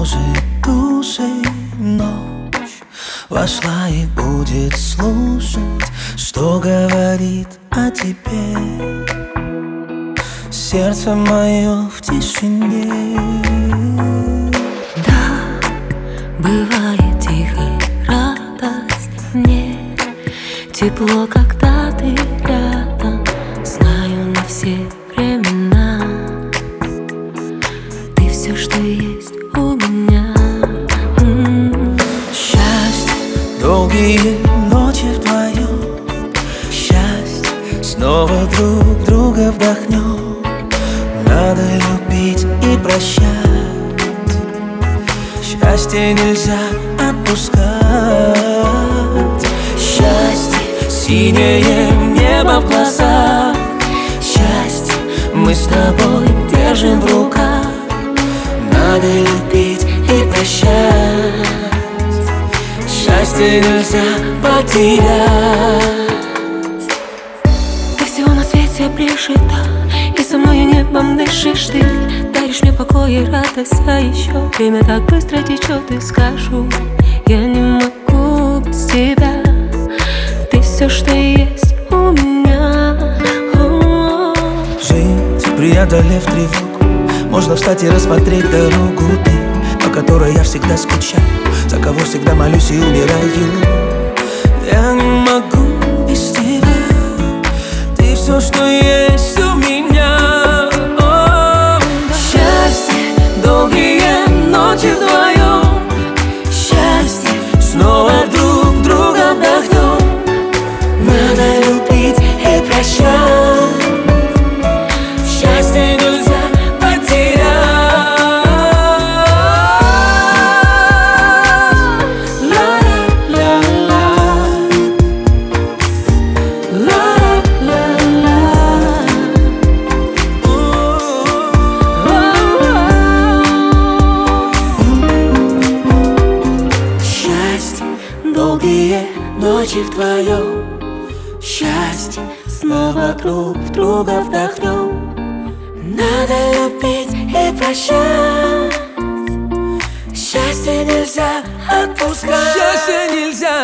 тревожит души ночь. Вошла и будет слушать, что говорит о тебе сердце мое в тишине. Да, бывает тихо радость мне, тепло, когда ты рядом. Знаю на все времена, ты все, что есть у меня. Счастье, долгие ночи вдвоем. Счастье, снова друг друга вдохнем. Надо любить и прощать. Счастье нельзя отпускать. Счастье, синее небо в глазах. Счастье, мы с тобой держим в руках. Надо любить и прощать. Счастье нельзя потерять. Ты всего на свете ближе, да, и со мною небом дышишь ты. Даришь мне покой и радость, а еще время так быстро течет. И скажу, я не могу без тебя. Ты все, что есть у меня. Жить, преодолев тревогу, можно встать и рассмотреть дорогу. Ты, по которой я всегда скучаю, за кого всегда молюсь и умираю. Я не могу без тебя. Ты все, что есть у меня. Счастье, долгие ночи вдвоем. Счастье, снова друг друга вдохнем. Надо любить и прощать. Счастье нельзя потерять. Долгие ночи вдвоем. Счастье, снова друг в друга вдохнем. Надо любить и прощать. Счастье нельзя отпускать. Счастье нельзя